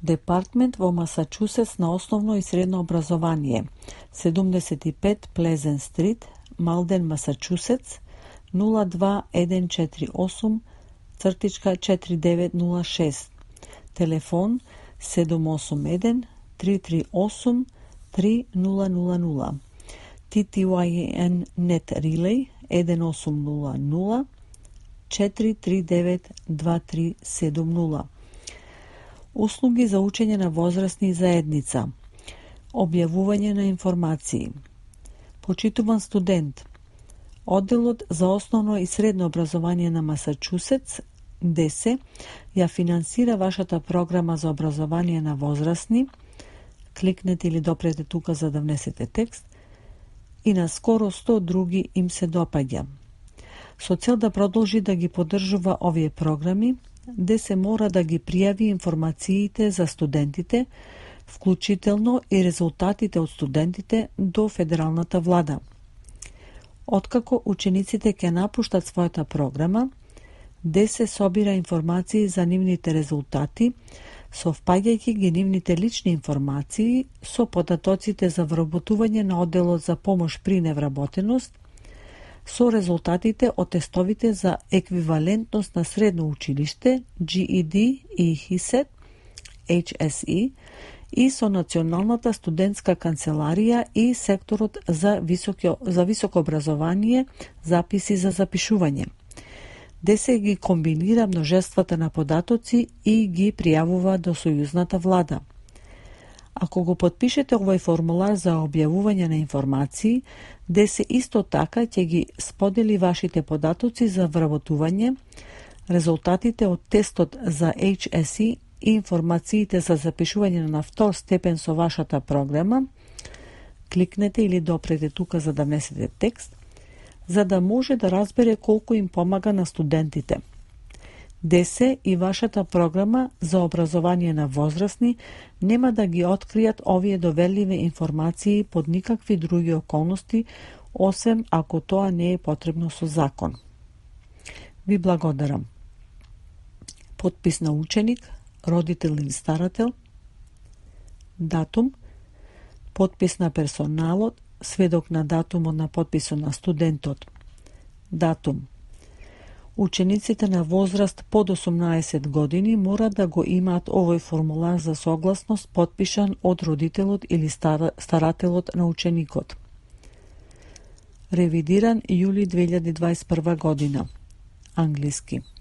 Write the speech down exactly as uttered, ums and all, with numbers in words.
Департмент во Масачусетс на основно и средно образование, седумдесет и пет Плезент Стрит, Малден, Масачусетс, нула два еден четири осум четири девет нула шест. Телефон седум осум еден три три осум три нула нула нула. Ти Ти Уај Ен Net Relay еден осум нула нула четири три девет два три седум нула. Услуги за учење на возрастни и заедница. Објавување на информации. Почитуван студент, Одделот за основно и средно образование на Масачусетс, Д С, ја финансира вашата програма за образование на возрастни. Кликнете или допрете тука за да внесете текст. И на скоро сто други им се допаѓа. Со цел да продолжи да ги поддржува овие програми, Д С мора да ги пријави информациите за студентите, вклучително и резултатите од студентите до федералната влада. Откако учениците ќе напуштат својата програма, Д С собира информации за нивните резултати, совпаѓајќи ги нивните лични информации со податоците за вработување на одделот за помош при невработеност, со резултатите од тестовите за еквивалентност на средно училиште, Г И Д и Х И С E T, H S E, и со Националната студентска канцеларија и секторот за високо, за високо образование, записи за запишување. Д С ги комбинира множествата на податоци и ги пријавува до сојузната влада. Ако го потпишете овој формулар за објавување на информации, Д С исто така ќе ги сподели вашите податоци за вработување, резултатите од тестот за H S E и информациите за запишување на втор степен со вашата програма. Кликнете или допрете тука за да внесете текст, за да може да разбере колку им помага на студентите. Д С и вашата програма за образование на возрастни нема да ги откријат овие доверливи информации под никакви други околности, освен ако тоа не е потребно со закон. Ви благодарам. Потпис на ученик, родител или старател, датум, потпис на персоналот, сведок на датумот на потписот на студентот, датум. Учениците на возраст под осумнаесет години мора да го имаат овој формулар за согласност потпишан од родителот или старателот на ученикот. Ревидиран јули две илјади дваесет и прва година. Англиски.